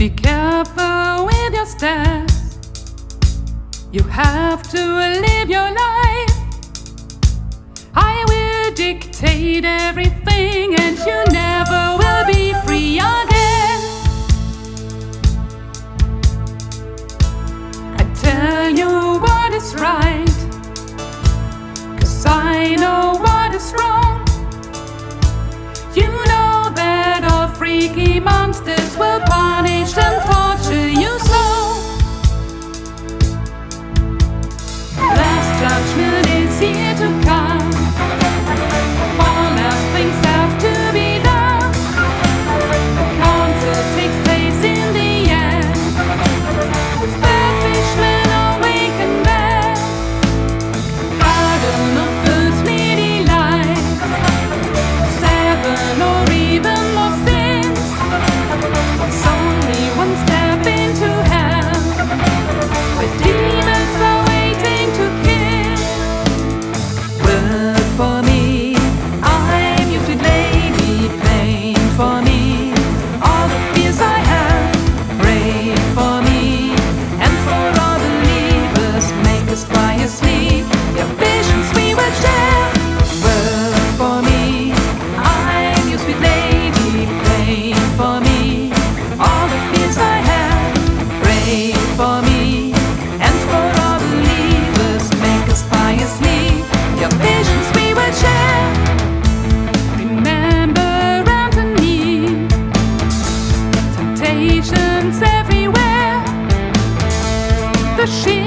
Be careful with your steps. You have to live your life. I will dictate everything, and you never will be free again. I tell you what is right, 'cause I know what is wrong. You know that all freaky monsters will punish and torture you slow. Last judgment is here to come. All last things have to be done. The council takes place in the end. Bad fishmen awaken there. Garden of fools needy life. 7 or even more sins. It's only one step into hell, where demons are waiting to kill. Well, for me, I'm your sweet lady, plain for me. All the fears I have, pray for me. And for all the believers, make us quietly. Your visions we will share. Well, for me, I'm your sweet lady, plain for me. All the fears I have, pray for me. And for all the believers, make us piously. Your visions we will share. Remember Anthony, temptations everywhere. The